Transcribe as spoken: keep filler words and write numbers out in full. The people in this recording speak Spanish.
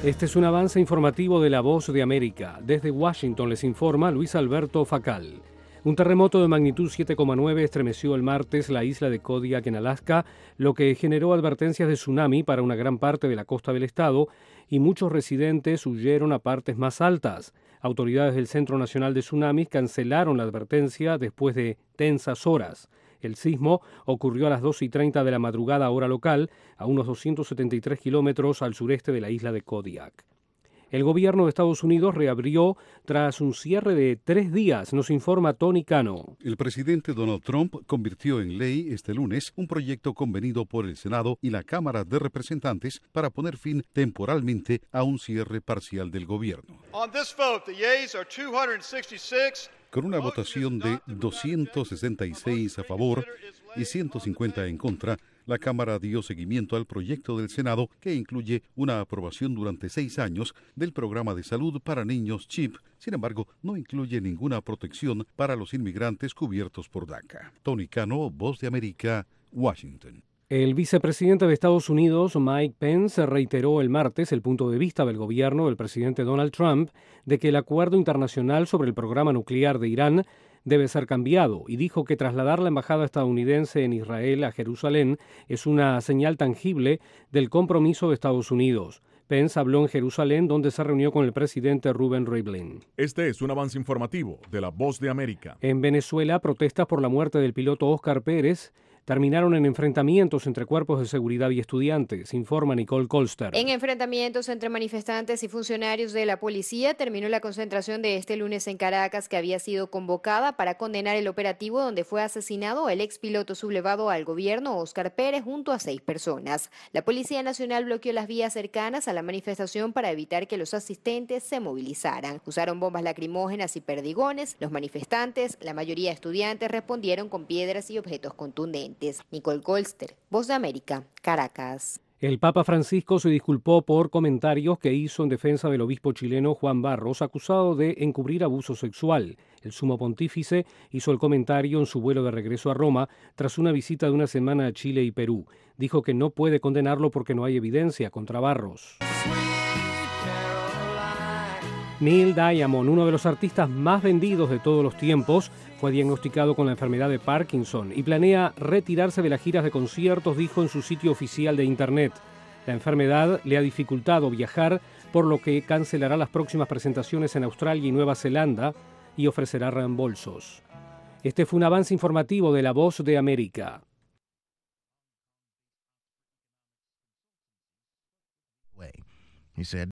Este es un avance informativo de La Voz de América. Desde Washington les informa Luis Alberto Facal. Un terremoto de magnitud siete coma nueve estremeció el martes la isla de Kodiak en Alaska, lo que generó advertencias de tsunami para una gran parte de la costa del estado y muchos residentes huyeron a partes más altas. Autoridades del Centro Nacional de Tsunamis cancelaron la advertencia después de tensas horas. El sismo ocurrió a las doce y treinta de la madrugada hora local, a unos doscientos setenta y tres kilómetros al sureste de la isla de Kodiak. El gobierno de Estados Unidos reabrió tras un cierre de tres días, nos informa Tony Cano. El presidente Donald Trump convirtió en ley este lunes un proyecto convenido por el Senado y la Cámara de Representantes para poner fin temporalmente a un cierre parcial del gobierno. Con una votación de doscientos sesenta y seis a favor y ciento cincuenta en contra, la Cámara dio seguimiento al proyecto del Senado que incluye una aprobación durante seis años del programa de salud para niños CHIP. Sin embargo, no incluye ninguna protección para los inmigrantes cubiertos por DACA. Tony Cano, Voz de América, Washington. El vicepresidente de Estados Unidos, Mike Pence, reiteró el martes el punto de vista del gobierno del presidente Donald Trump de que el acuerdo internacional sobre el programa nuclear de Irán debe ser cambiado y dijo que trasladar la embajada estadounidense en Israel a Jerusalén es una señal tangible del compromiso de Estados Unidos. Pence habló en Jerusalén, donde se reunió con el presidente Reuven Rivlin. Este es un avance informativo de La Voz de América. En Venezuela, protestas por la muerte del piloto Óscar Pérez terminaron en enfrentamientos entre cuerpos de seguridad y estudiantes, informa Nicole Colster. En enfrentamientos entre manifestantes y funcionarios de la policía terminó la concentración de este lunes en Caracas, que había sido convocada para condenar el operativo donde fue asesinado el expiloto sublevado al gobierno Óscar Pérez junto a seis personas. La Policía Nacional bloqueó las vías cercanas a la manifestación para evitar que los asistentes se movilizaran. Usaron bombas lacrimógenas y perdigones. Los manifestantes, la mayoría estudiantes, respondieron con piedras y objetos contundentes. Nicole Colster, Voz de América, Caracas. El Papa Francisco se disculpó por comentarios que hizo en defensa del obispo chileno Juan Barros, acusado de encubrir abuso sexual. El sumo pontífice hizo el comentario en su vuelo de regreso a Roma tras una visita de una semana a Chile y Perú. Dijo que no puede condenarlo porque no hay evidencia contra Barros. Neil Diamond, uno de los artistas más vendidos de todos los tiempos, fue diagnosticado con la enfermedad de Parkinson y planea retirarse de las giras de conciertos, dijo en su sitio oficial de internet. La enfermedad le ha dificultado viajar, por lo que cancelará las próximas presentaciones en Australia y Nueva Zelanda y ofrecerá reembolsos. Este fue un avance informativo de La Voz de América. He said